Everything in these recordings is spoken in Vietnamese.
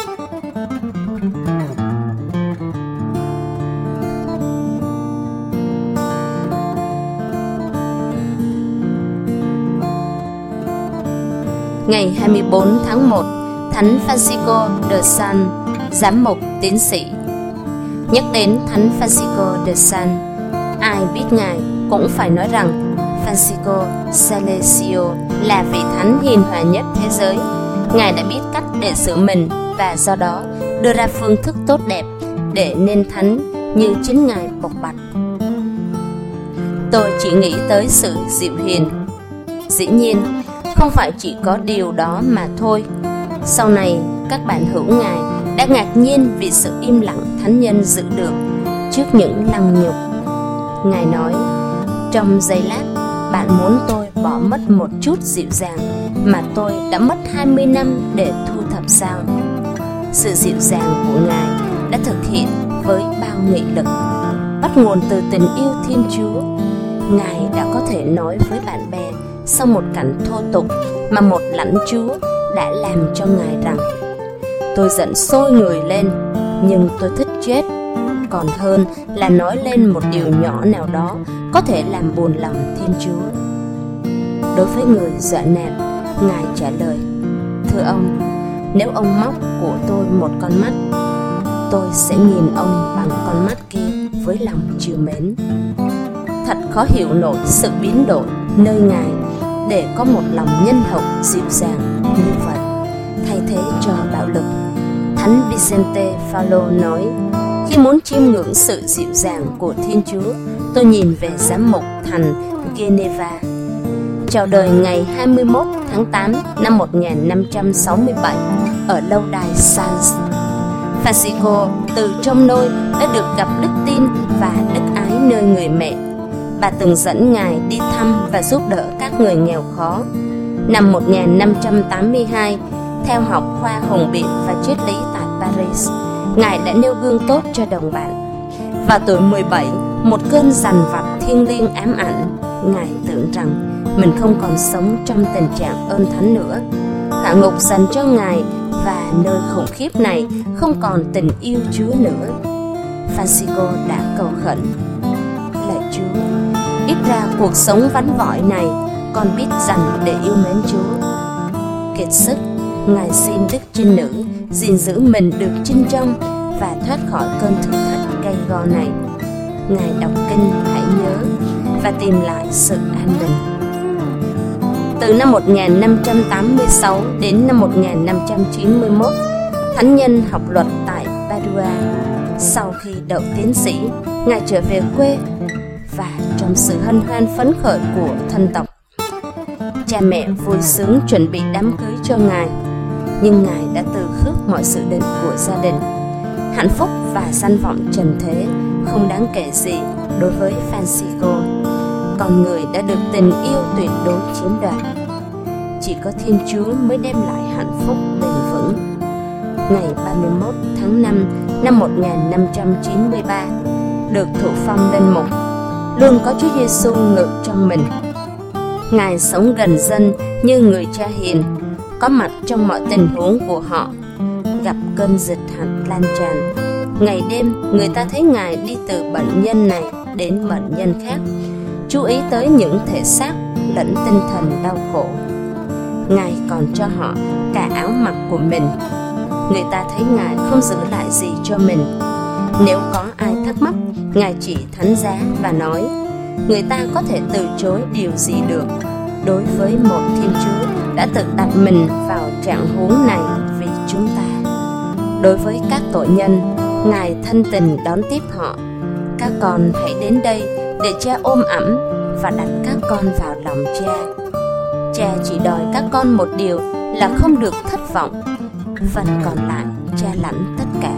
Ngày 24 tháng 1, Thánh Francisco de Sales, giám mục tiến sĩ. Nhắc đến Thánh Francisco de Sales, ai biết Ngài cũng phải nói rằng Francisco Salesio là vị thánh hiền hòa nhất thế giới. Ngài đã biết cách để giữ mình và do đó đưa ra phương thức tốt đẹp để nên thánh như chính Ngài bộc bạch. Tôi chỉ nghĩ tới sự dịu hiền. Dĩ nhiên, không phải chỉ có điều đó mà thôi. Sau này, các bạn hữu Ngài đã ngạc nhiên vì sự im lặng thánh nhân giữ được trước những lăng nhục. Ngài nói, trong giây lát, bạn muốn tôi bỏ mất một chút dịu dàng mà tôi đã mất 20 năm để thu thập sao? Sự dịu dàng của Ngài đã thực hiện với bao nghị lực, bắt nguồn từ tình yêu Thiên Chúa. Ngài đã có thể nói với bạn bè sau một cảnh thô tục mà một lãnh chúa đã làm cho Ngài rằng: tôi giận sôi người lên, nhưng tôi thích chết, còn hơn là nói lên một điều nhỏ nào đó có thể làm buồn lòng Thiên Chúa. Đối với người dọa nạt, Ngài trả lời: thưa ông, nếu ông móc của tôi một con mắt, tôi sẽ nhìn ông bằng con mắt kia với lòng trìu mến. Thật khó hiểu nổi sự biến đổi nơi Ngài để có một lòng nhân hậu dịu dàng như vậy, thay thế cho bạo lực. Thánh Vicente Paulo nói: khi muốn chiêm ngưỡng sự dịu dàng của Thiên Chúa, tôi nhìn về giám mục thành Geneva. Chào đời ngày 21 tháng 8 năm 1567 ở lâu đài Sales. Francisco từ trong nôi đã được gặp đức tin và đức ái nơi người mẹ. Bà từng dẫn Ngài đi thăm và giúp đỡ các người nghèo khó. Năm 1582, theo học khoa hùng biện và triết lý tại Paris, Ngài đã nêu gương tốt cho đồng bạn. Vào tuổi 17, một cơn dằn vặt thiêng liêng ám ảnh, Ngài tưởng rằng mình không còn sống trong tình trạng ơn thánh nữa. Hạ ngục dành cho Ngài và nơi khủng khiếp này không còn tình yêu Chúa nữa. Francisco đã cầu khẩn: lạy Chúa, ít ra cuộc sống vắn vỏi này con biết dành để yêu mến Chúa. Kiệt sức, Ngài xin Đức Trinh Nữ gìn giữ mình được trinh trong và thoát khỏi cơn thử thách gay go này. Ngài đọc kinh hãy nhớ và tìm lại sự an bình. Từ năm 1586 đến năm 1591, thánh nhân học luật tại Padua. Sau khi đậu tiến sĩ, Ngài trở về quê và trong sự hân hoan phấn khởi của thân tộc, cha mẹ vui sướng chuẩn bị đám cưới cho Ngài. Nhưng Ngài đã từ khước mọi dự định của gia đình. Hạnh phúc và danh vọng trần thế không đáng kể gì đối với Francisco. Con người đã được tình yêu tuyệt đối chiếm đoạt. Chỉ có Thiên Chúa mới đem lại hạnh phúc bền vững. Ngày 31 tháng 5 năm 1593, được thụ phong lên mục, luôn có Chúa Giêsu ngự trong mình. Ngài sống gần dân như người cha hiền, có mặt trong mọi tình huống của họ. Gặp cơn dịch hạch lan tràn, ngày đêm người ta thấy Ngài đi từ bệnh nhân này đến bệnh nhân khác, chú ý tới những thể xác lẫn tinh thần đau khổ. Ngài còn cho họ cả áo mặc của mình. Người ta thấy Ngài không giữ lại gì cho mình. Nếu có ai thắc mắc, Ngài chỉ thánh giá và nói: người ta có thể từ chối điều gì được đối với một Thiên Chúa đã tự đặt mình vào trạng huống này vì chúng ta. Đối với các tội nhân, Ngài thân tình đón tiếp họ: các con hãy đến đây để cha ôm ẵm và đặt các con vào lòng cha. Cha chỉ đòi các con một điều là không được thất vọng, phần còn lại cha lãnh tất cả.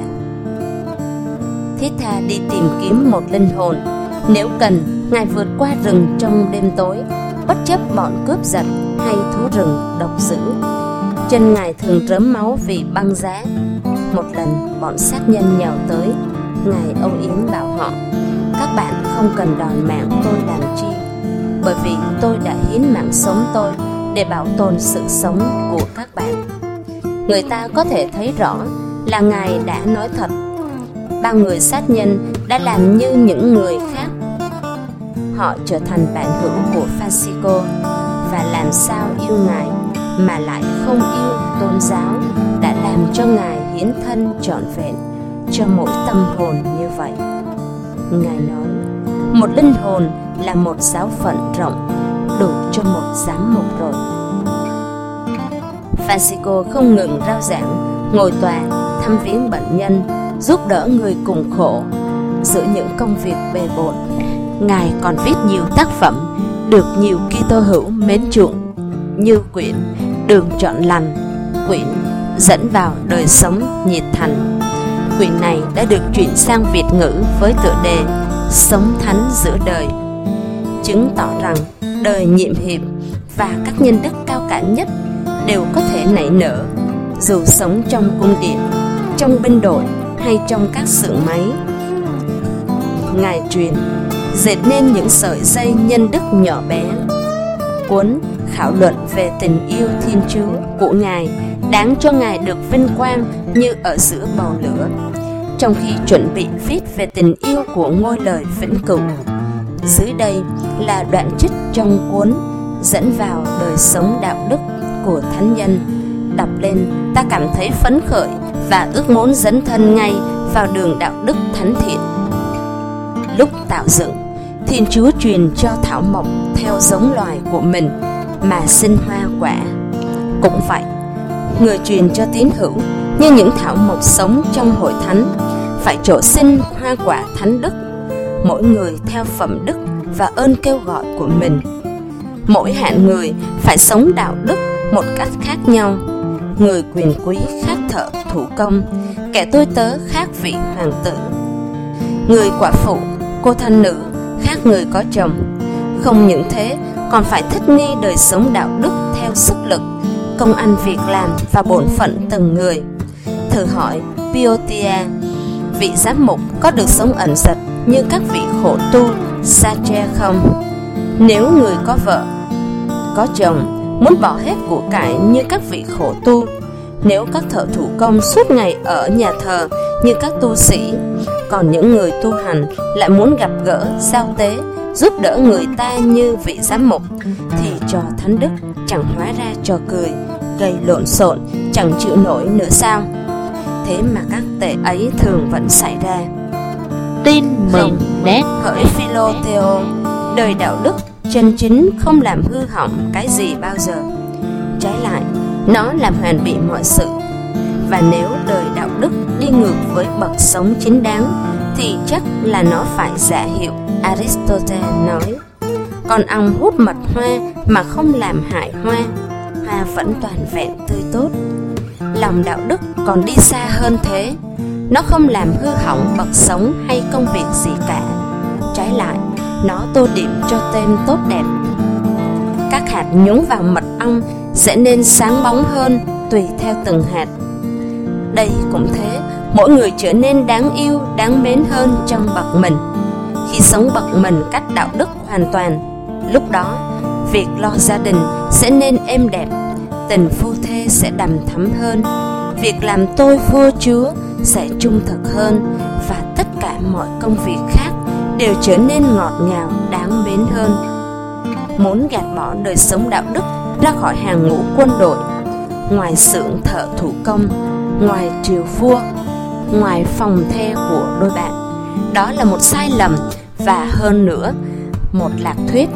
Thiết tha đi tìm kiếm một linh hồn. Nếu cần, Ngài vượt qua rừng trong đêm tối, bất chấp bọn cướp giật hay thú rừng độc dữ. Chân Ngài thường rớm máu vì băng giá. Một lần bọn sát nhân nhào tới, Ngài âu yếm bảo họ: các bạn không cần đòi mạng tôi làm chi, bởi vì tôi đã hiến mạng sống tôi để bảo tồn sự sống của các bạn. Người ta có thể thấy rõ là Ngài đã nói thật. Bao người sát nhân đã làm như những người khác. Họ trở thành bạn hữu của Francisco, và làm sao yêu Ngài mà lại không yêu tôn giáo đã làm cho Ngài hiến thân trọn vẹn cho mỗi tâm hồn như vậy. Ngài nói, một linh hồn là một giáo phận rộng, đủ cho một giám mục rồi. Francisco không ngừng rao giảng, ngồi tòa, thăm viếng bệnh nhân, giúp đỡ người cùng khổ. Giữa những công việc bề bộn, Ngài còn viết nhiều tác phẩm được nhiều Kitô hữu mến chuộng, như quyển Đường Chọn Lành, quyển Dẫn vào đời sống nhiệt thành. Quyển này đã được chuyển sang Việt ngữ với tựa đề Sống thánh giữa đời, chứng tỏ rằng đời nhiệm hiệp và các nhân đức cao cả nhất đều có thể nảy nở, dù sống trong cung điện, trong binh đội hay trong các xưởng máy. Ngài truyền, dệt nên những sợi dây nhân đức nhỏ bé. Cuốn Khảo luận về tình yêu Thiên Chúa của Ngài đáng cho Ngài được vinh quang như ở giữa bầu lửa, trong khi chuẩn bị viết về tình yêu của ngôi lời vĩnh cửu. Dưới đây là đoạn trích trong cuốn Dẫn vào đời sống đạo đức của thánh nhân. Đọc lên ta cảm thấy phấn khởi và ước muốn dấn thân ngay vào đường đạo đức thánh thiện. Lúc tạo dựng, Thiên Chúa truyền cho thảo mộc theo giống loài của mình mà sinh hoa quả. Cũng vậy, người truyền cho tín hữu như những thảo mộc sống trong hội thánh, phải trổ sinh hoa quả thánh đức, mỗi người theo phẩm đức và ơn kêu gọi của mình. Mỗi hạng người phải sống đạo đức một cách khác nhau. Người quyền quý khác thợ thủ công, kẻ tôi tớ khác vị hoàng tử. Người quả phụ, cô thân nữ khác người có chồng. Không những thế, còn phải thích nghi đời sống đạo đức theo sức lực, công ăn việc làm và bổn phận từng người. Thử hỏi Piotia, vị giám mục có được sống ẩn dật như các vị khổ tu Sache không? Nếu người có vợ, có chồng, muốn bỏ hết của cải như các vị khổ tu, nếu các thợ thủ công suốt ngày ở nhà thờ như các tu sĩ, còn những người tu hành lại muốn gặp gỡ, giao tế, giúp đỡ người ta như vị giám mục, thì trò thánh đức chẳng hóa ra trò cười, gây lộn xộn, chẳng chịu nổi nữa sao? Thế mà các tệ ấy thường vẫn xảy ra. Tin mừng nét Hỡi Philôteo, đời đạo đức chân chính không làm hư hỏng cái gì bao giờ. Trái lại, nó làm hoàn bị mọi sự. Và nếu đời đạo đức đi ngược với bậc sống chính đáng, thì chắc là nó phải giả hiệu. Aristotle nói, con ong hút mật hoa mà không làm hại hoa, hoa vẫn toàn vẹn tươi tốt. Lòng đạo đức còn đi xa hơn thế. Nó không làm hư hỏng bậc sống hay công việc gì cả. Trái lại, nó tô điểm cho tên tốt đẹp. Các hạt nhúng vào mật ong sẽ nên sáng bóng hơn tùy theo từng hạt. Đây cũng thế, mỗi người trở nên đáng yêu, đáng mến hơn trong bậc mình. Khi sống bậc mình cách đạo đức hoàn toàn, lúc đó việc lo gia đình sẽ nên êm đẹp, tình phu thê sẽ đầm thắm hơn, việc làm tôi vua chúa sẽ trung thực hơn, và tất cả mọi công việc khác đều trở nên ngọt ngào, đáng mến hơn. Muốn gạt bỏ đời sống đạo đức ra khỏi hàng ngũ quân đội, ngoài xưởng thợ thủ công, ngoài triều vua, ngoài phòng the của đôi bạn, đó là một sai lầm, và hơn nữa, một lạc thuyết.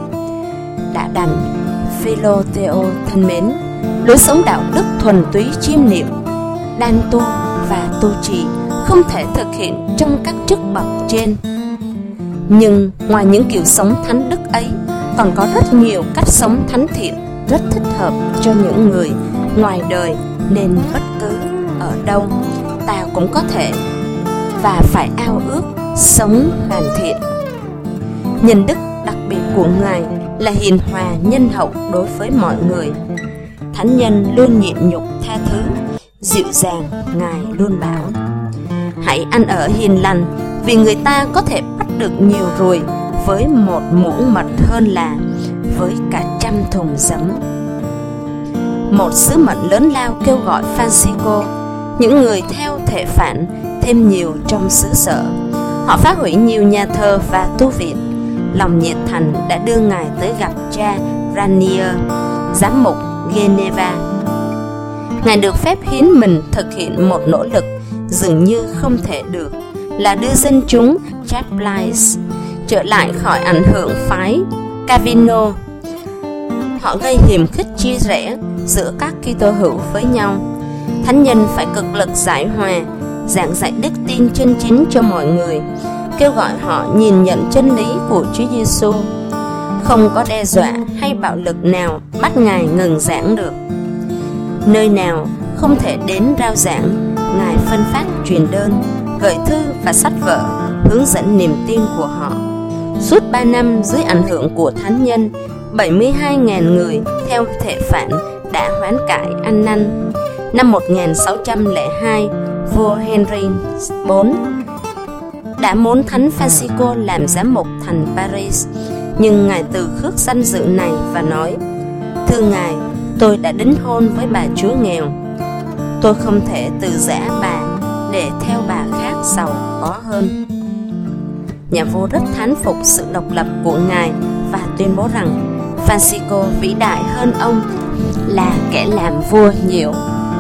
Đã đành, Philôteo thân mến, lối sống đạo đức thuần túy chiêm niệm, đan tu và tu trì không thể thực hiện trong các chức bậc trên. Nhưng ngoài những kiểu sống thánh đức ấy, còn có rất nhiều cách sống thánh thiện rất thích hợp cho những người ngoài đời, nên bất cứ ở đâu ta cũng có thể và phải ao ước sống hoàn thiện. Nhân đức đặc biệt của Ngài là hiền hòa nhân hậu đối với mọi người. Thánh nhân luôn nhịn nhục tha thứ, dịu dàng. Ngài luôn bảo, hãy ăn ở hiền lành, vì người ta có thể bắt được nhiều ruồi với một muỗng mật hơn là với cả 100 thùng giấm. Một sứ mệnh lớn lao kêu gọi Francisco những người theo thể phản thêm nhiều trong xứ sở. Họ phá hủy nhiều nhà thờ và tu viện. Lòng nhiệt thành đã đưa Ngài tới gặp cha Ranier, giám mục Geneva. Ngài được phép hiến mình thực hiện một nỗ lực dường như không thể được, là đưa dân chúng Chapelais trở lại khỏi ảnh hưởng phái Calvino. Họ gây hiềm khích chia rẽ giữa các Kitô hữu với nhau. Thánh nhân phải cực lực giải hòa, giảng dạy đức tin chân chính cho mọi người, kêu gọi họ nhìn nhận chân lý của Chúa Giêsu. Không có đe dọa hay bạo lực nào bắt Ngài ngừng giảng được. Nơi nào không thể đến rao giảng, Ngài phân phát truyền đơn, gửi thư và sách vở, hướng dẫn niềm tin của họ. Suốt 3 năm dưới ảnh hưởng của thánh nhân, 72.000 người theo thể phản đã hoán cải ăn năn. Năm 1602, vua Henry IV đã muốn thánh Francisco làm giám mục thành Paris, nhưng Ngài từ khước danh dự này và nói: "Thưa Ngài, tôi đã đính hôn với bà chúa nghèo. Tôi không thể từ giã bà để theo bà khác giàu có hơn." Nhà vua rất thán phục sự độc lập của Ngài và tuyên bố rằng Francisco vĩ đại hơn ông là kẻ làm vua nhiều.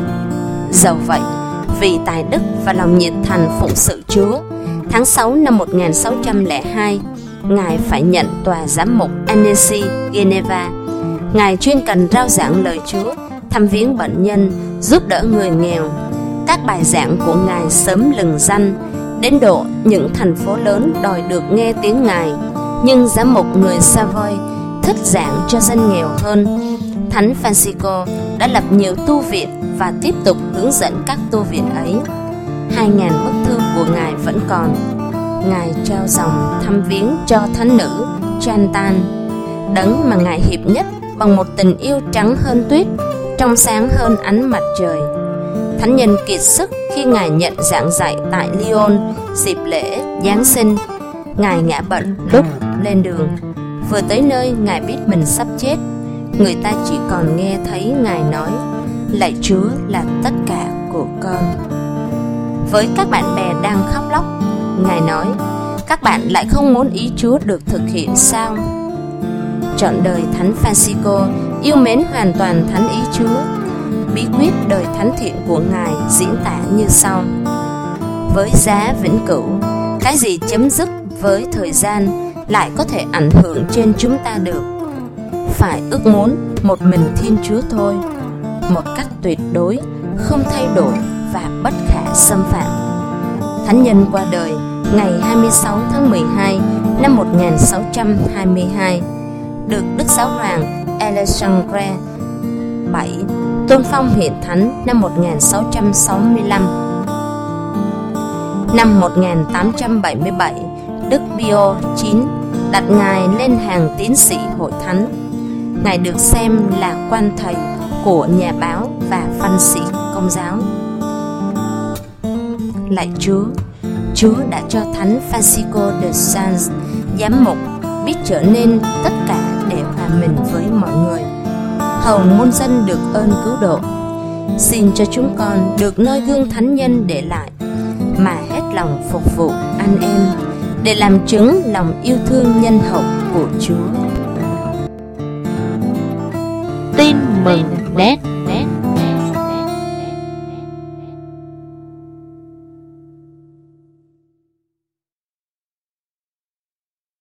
Dẫu vậy, vì tài đức và lòng nhiệt thành phụng sự Chúa, tháng 6 năm 1602, Ngài phải nhận tòa giám mục Annecy, Geneva. Ngài chuyên cần rao giảng lời Chúa, thăm viếng bệnh nhân, giúp đỡ người nghèo. Các bài giảng của Ngài sớm lừng danh, đến độ những thành phố lớn đòi được nghe tiếng Ngài. Nhưng giám mục người Savoy thích giảng cho dân nghèo hơn. Thánh Francisco đã lập nhiều tu viện và tiếp tục hướng dẫn các tu viện ấy. 2.000 bức thư của Ngài vẫn còn. Ngài trao dòng thăm viếng cho thánh nữ Chantal, đấng mà Ngài hiệp nhất bằng một tình yêu trắng hơn tuyết, trong sáng hơn ánh mặt trời. Thánh nhân kiệt sức khi Ngài nhận giảng dạy tại Lyon dịp lễ Giáng sinh. Ngài ngã bệnh lúc lên đường. Vừa tới nơi, Ngài biết mình sắp chết. Người ta chỉ còn nghe thấy Ngài nói: "Lạy Chúa là tất cả của con." Với các bạn bè đang khóc lóc, Ngài nói: "Các bạn lại không muốn ý Chúa được thực hiện sao?" Trọn đời Thánh Francisco yêu mến hoàn toàn thánh ý Chúa. Bí quyết đời thánh thiện của Ngài diễn tả như sau: với giá vĩnh cửu, cái gì chấm dứt với thời gian lại có thể ảnh hưởng trên chúng ta được? Phải ước muốn một mình Thiên Chúa thôi, một cách tuyệt đối, không thay đổi và bất khả xâm phạm. Thánh nhân qua đời ngày 26 tháng 12 năm 1622, được Đức Giáo hoàng Alexandre VII tôn phong hiện thánh năm 1665. Năm 1877, Đức Pio IX đặt Ngài lên hàng tiến sĩ hội thánh. Ngài được xem là quan thầy của nhà báo và văn sĩ Công giáo. Lạy Chúa, Chúa đã cho Thánh Francisco de Sales, giám mục, biết trở nên tất cả để hòa mình với mọi người, hầu muôn dân được ơn cứu độ. Xin cho chúng con được noi gương thánh nhân để lại, mà hết lòng phục vụ anh em, để làm chứng lòng yêu thương nhân hậu của Chúa. Tin mừng nét.